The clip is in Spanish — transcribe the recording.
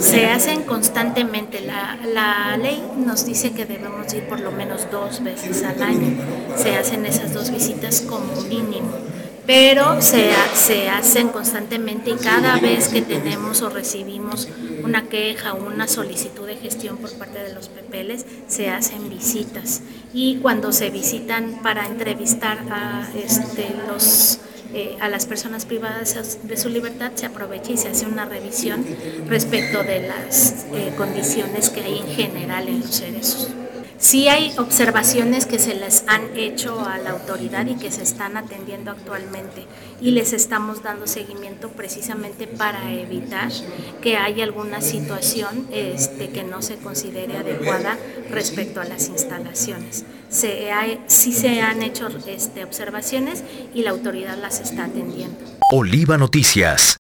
Se hacen constantemente. La ley nos dice que debemos ir por lo menos 2 veces al año. Se hacen esas 2 visitas como mínimo, pero se hacen constantemente y cada vez que tenemos o recibimos una queja o una solicitud de gestión por parte de los PPLs, se hacen visitas. Y cuando se visitan para entrevistar a las personas privadas de su libertad, se aprovecha y se hace una revisión respecto de las condiciones que hay en general en los seres. Sí hay observaciones que se les han hecho a la autoridad y que se están atendiendo actualmente y les estamos dando seguimiento precisamente para evitar que haya alguna situación que no se considere adecuada respecto a las instalaciones. Sí se han hecho observaciones y la autoridad las está atendiendo. Oliva Noticias.